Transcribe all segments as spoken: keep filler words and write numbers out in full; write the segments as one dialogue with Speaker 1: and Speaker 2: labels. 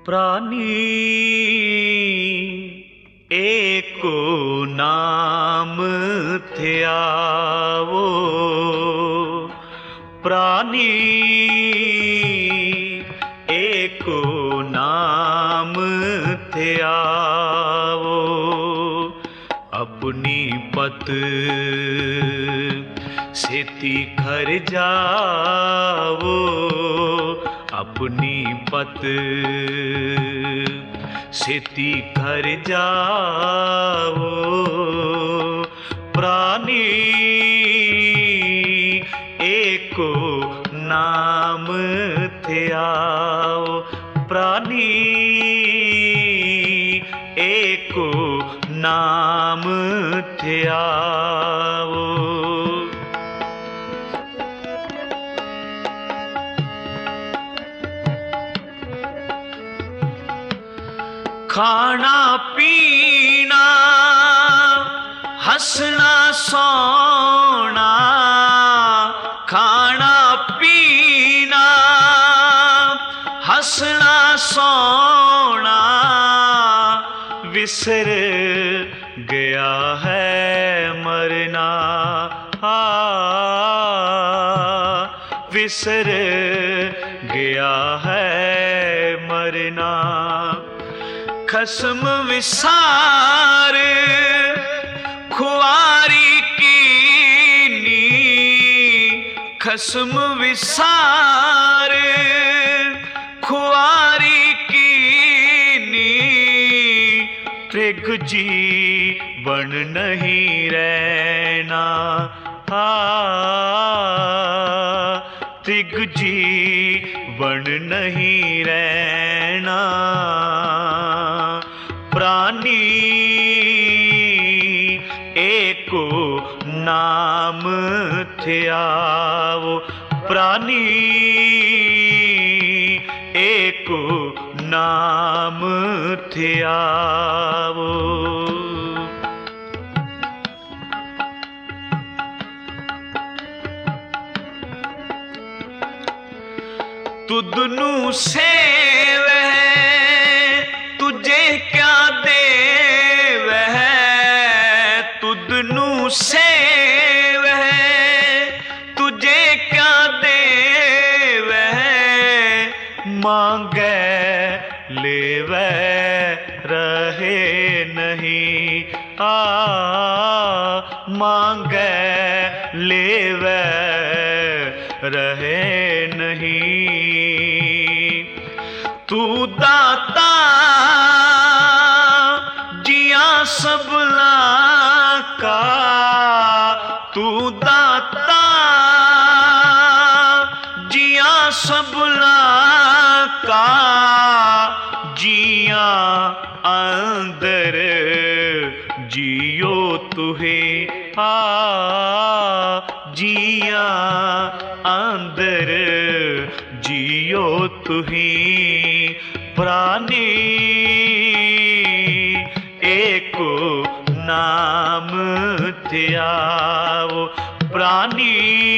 Speaker 1: प्राणी एको नाम ध्यावो, प्राणी एको नाम ध्यावो। अपनी पत सेती घर जावो, अपनी पत सेती घर जावो। प्राणी एको नाम ध्यावो, प्राणी एको नाम ध्यावो। खाना पीना हंसना सोना, खाना पीना हंसना सोना, विसर गया है मरना। आ विसर गया है मरना। खस्म विसार खुआरी कीनी, खस्म विसार खुआरी कीनी, त्रिग जीवन नहीं रहना। आ त्रिग जीवन नहीं रहना। प्राणी एको नाम ध्यावो, प्राणी एको नाम ध्यावो। तुदनु सेवे तुझे क्या देव है, तुदनु सेव तुझे क्या देव है। मांगे लेवे रहे नहीं, आ मांगे लेवे रहे नहीं। तू दाता जिया सबला का, तू दाता जिया सबला का, जिया अंदर जियो तुहे। आ जिया अंदर जियो तुही। प्राणी एको नाम ध्यावो, प्राणी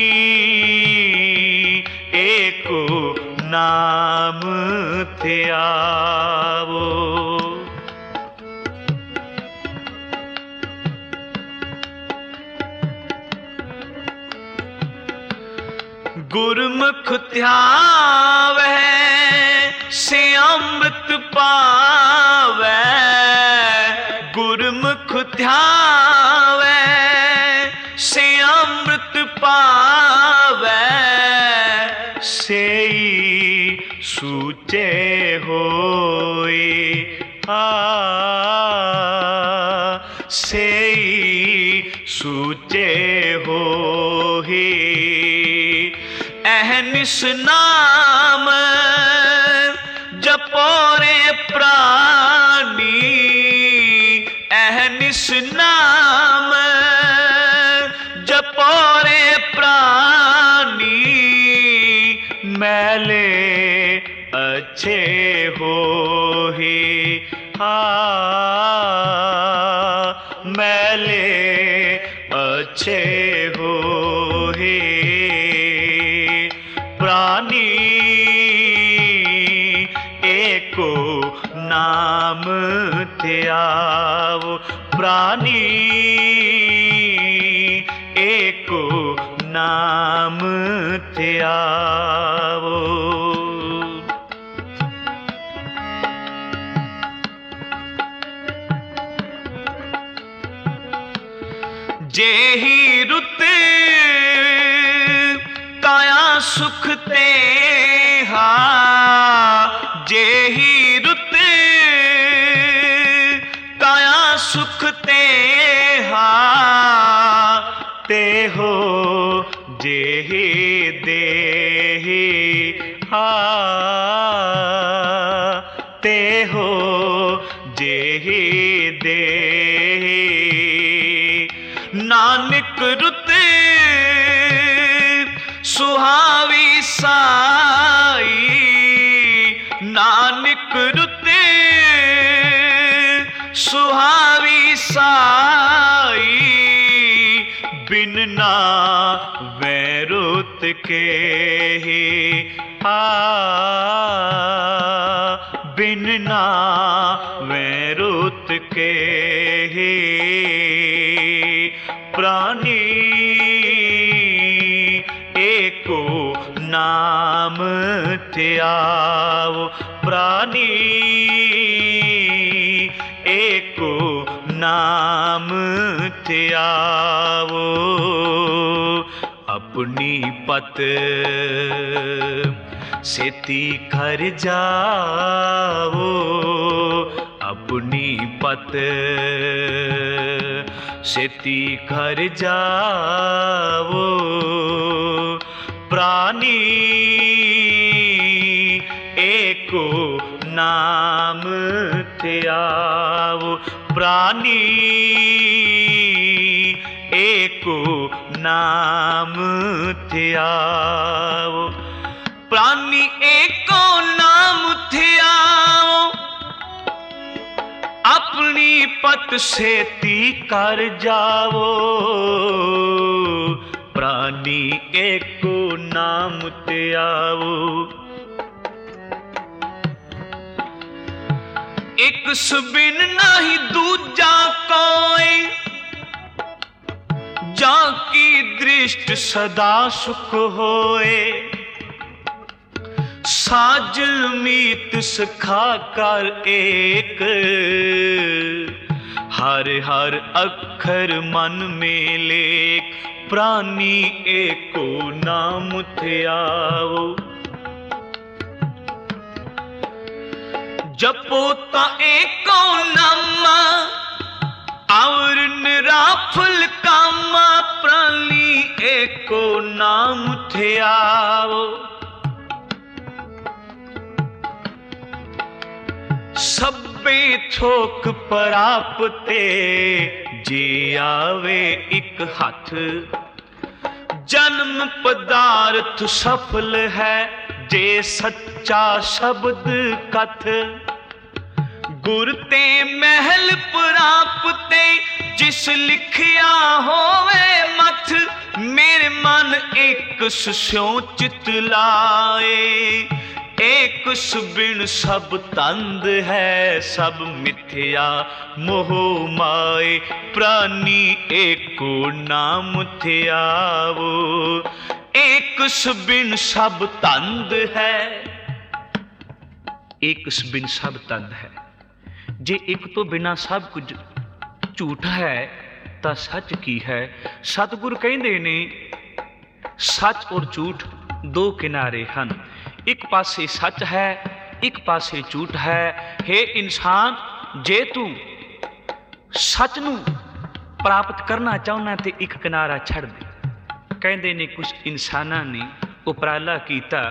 Speaker 1: एको नाम ध्यावो। गुरमुख ध्यावै से अमृत पावै, गुरमुख ध्यावै से अमृत पावै। सेई सूचे होए, आ सेई सूचे होए। अहनिस नाम जपोरे प्राणी, अहनिस नाम जपोरे प्राणी। मैले अच्छे होए, हा मैले अच्छे होए। प्राणी एको नाम ध्याओ प्राणी एको नाम ध्याओ। जेहि रुत काया सुख ते हा, जेहि रुत काया सुख ते हा, ते हो जेहि देहि हा, ते हो जेहि देहि। नानक रुत सुहावी साई, नानक रुत सुहावी साई, बिन ना वै रुत के ही हा, बिन ना वै रुत के ही। प्राणी एको नाम ध्याओ प्राणी एको नाम ध्याओ। अपनी पत सेती घर जाओ, अपनी पत सेती घर जाओ। प्राणी एको नाम ध्याओ प्राणी एको नाम ध्याओ। प्राणी एको नाम ध्याओ, अपनी पत सेती कर जाओ। प्राणी एको नाम ध्याओ। एक सुबिन नहीं दूजा कोई, जाकी दृष्ट सदा सुख होए। साजल मीत सखा कर एक, हर हर अक्षर मन में लेख। प्राणी एको नाम ध्याओ। जपो ता एको नामा, और निराफल कामा। प्राणी एको नाम ध्याओ। सब्बे थोक परापते, जे आवे एक हाथ। जन्म पदार्थ सफल है, जे सच्चा शब्द कथ। गुर ते महल प्राप्ते, जिस लिखिया होवे मथ। मेरे मन एक स्यों चित लाए, एक सुबिन सब तंद है। सब मिथ्या मोह माए। प्राणी एको नाम ध्याओ। एक सुबिन सब तंद है, एक सुबिन सब तंद है। जे एक तो बिना सब कुछ झूठ है, तां सच की है। सतगुर कहंदे ने सच और झूठ दो किनारे हन। एक पासे सच है, एक पासे झूठ है। हे इंसान, जे तू सच नूं प्राप्त करना चाहुंदा ते एक किनारा छड़ दे। कहंदे ने कुछ इंसानां ने उपराला कीता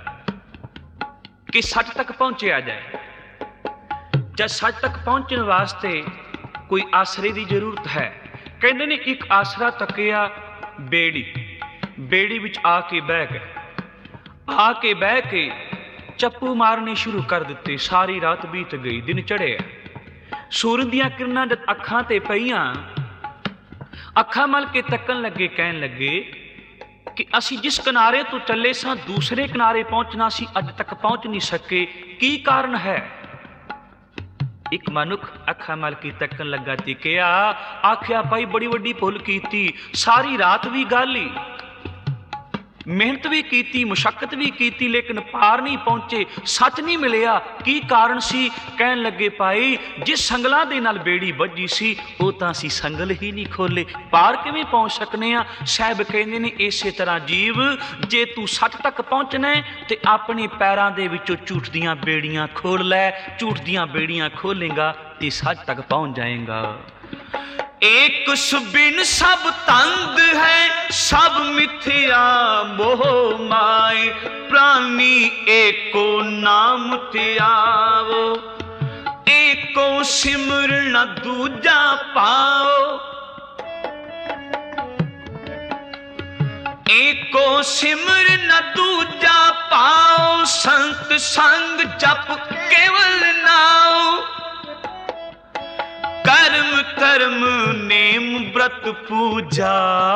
Speaker 1: कि सच तक पहुंचिया जाए। जब सच तक पहुंचने वास्ते कोई आसरे की जरूरत है। कहंदे ने एक आसरा तकिया बेड़ी, बेड़ी विच आके बह गए। आके बह के चप्पू मारने शुरू कर दिते। सारी रात बीत गई, दिन चढ़िया। सूरज दियां किरणां जद अखां ते पईयां, अखां मल के तकन लगे, कहन लगे कि असी जिस किनारे तो चले सां दूसरे किनारे पहुंचना सी, अज तक पहुंच नहीं सके। की कारण है? एक मनुख अखा मल के तकन लगा ते कहा, आख्या भाई बड़ी वड्डी भुल कीती, सारी रात भी गाली, मेहनत भी की, मुशक्कत भी की, लेकिन पार नहीं पहुंचे, सच नहीं मिलिया। की कारण सी? कहन लगे भाई जिस संगलों के नाल बेड़ी बजी सी वो तां असीं संगल ही नहीं खोले, पार किवें पहुंच सकने आ। साहब कहंदे ने इसे तरह जीव जे तू सच तक पहुंचना है तो अपने पैरों के विचों झूठ दीआं बेड़ियां खोल लै, झूठ दीआं बेड़ियां खोलेगा तो सच तक पहुंच जाएगा। एक सुबिन सब तंग है, सब मिथ्या मोह माए, प्राणी एको नाम त्यावो, एको सिमर न दूजा पाओ, एको सिमर न दूजा पाओ, संत संग जप केवल नाओ, कर्म कर्म नेम व्रत पूजा,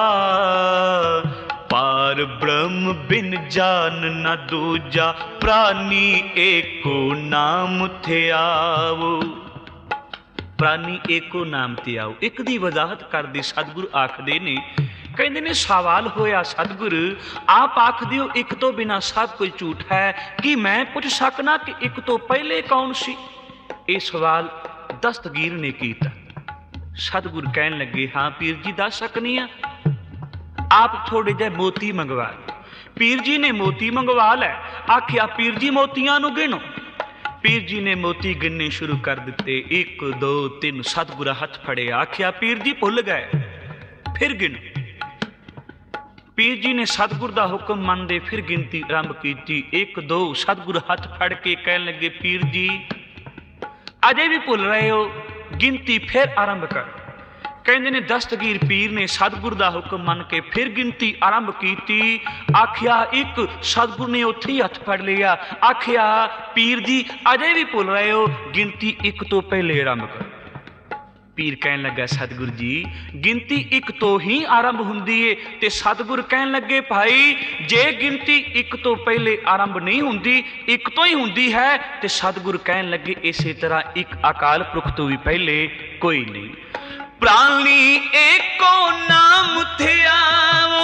Speaker 1: पार ब्रह्म बिन जान न दूजा, प्राणी एको नाम थियावो, प्राणी एको नाम थियाओ। एक दी वजाहत करदे सतगुरु आखदे ने, कहंदे ने सवाल होया सतगुरु आप आखदे हो एक तो बिना सब कुछ झूठ है, कि मैं पुछ सकना कि एक तो पहले कौन सी? ये सवाल दस्तगीर ने कीता। सतगुरु कहन लगे हाँ पीर जी दस सकनी आ, आप थोड़े जे मोती मंगवा लो। पीर जी ने मोती मंगवा लै। आखिया पीर जी मोतियां नूं गिनो। पीर जी ने मोती गिनने शुरू कर दिते, एक दो तीन। सतगुरु हथ फड़े, आखिया पीर जी भुल गए, फिर गिनो। पीर जी ने सतगुरु का हुक्म मनते फिर गिनती आरंभ की, एक दो। सतगुरु हथ फड़ के कहन लगे पीर जी अजे भी भुल रहे हो, गिनती फिर आरंभ कर। कहते ने दस्तगीर पीर ने सतगुरु का हुक्म मन के फिर गिनती आरंभ की। आखिया एक। सतगुरु ने उत्थे ही हथ फड़ लिया। आखिया पीर जी अजे भी भुल रहे हो, गिनती एक तो पहले आरंभ कर। पीर कहन लगा सतगुरु जी गिनती एक तो ही आरंभ हुंदी है। ते सतगुरु कहन लगे भाई जे गिनती एक तो पहले आरंभ नहीं हुंदी, एक तो ही हुंदी है, ते सतगुरु कहन लगे इसे तरह एक अकाल पुरख तो भी पहले कोई नहीं। प्राणी एको नाम थियावो,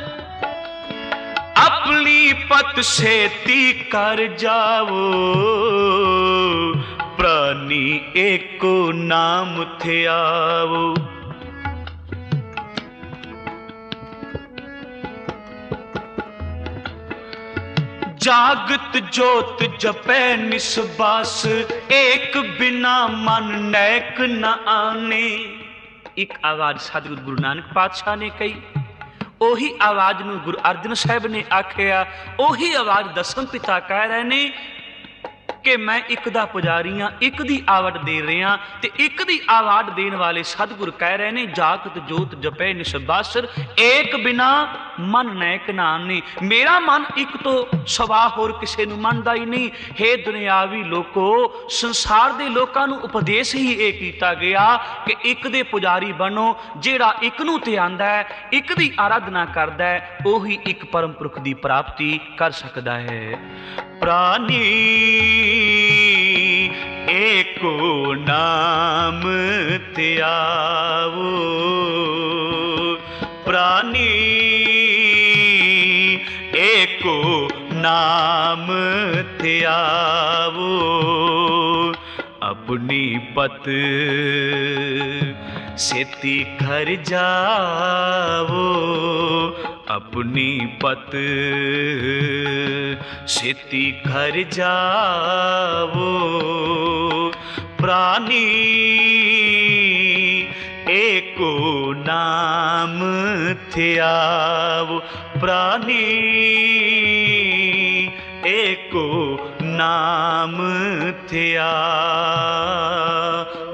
Speaker 1: अपनी पत सेती कर जावो, प्राणी एको नाम थियावो। जागत जोत जपै निसबास, एक बिना मन नैक न आने। एक आवाज सतगुरु गुरु नानक पातशाह ने कही, ओही आवाज नूं गुरु अर्जन साहब ने आखिया, ओही आवाज दसम पिता कह रहे ने कि मैं एक दा पुजारी हाँ, एक दी आवाज दे रहा, ते एक दी आवाज देने वाले सतगुरु कह रहे ने जागत जोत जपै निसबासर, एक बिना मन नैक ना आने। मेरा मन एक तो सवा होर किसे नूं मनदा ही नहीं। हे दुनियावी लोको, संसार दे लोकां नूं उपदेश ही ये कीता गया कि एक दे पुजारी बनो, जेड़ा एक नूं ते आंदा है, एक दी आराधना करदा है, ओही एक परम पुरख दी प्राप्ति कर सकदा है। प्राणी एको नाम त्यावो, प्राणी एको नाम त्यावो, अपनी पत सेती घर जावो, अपनी पत सेती घर जावो, प्राणी एको नाम थियावो, प्राणी एको नाम थियावो।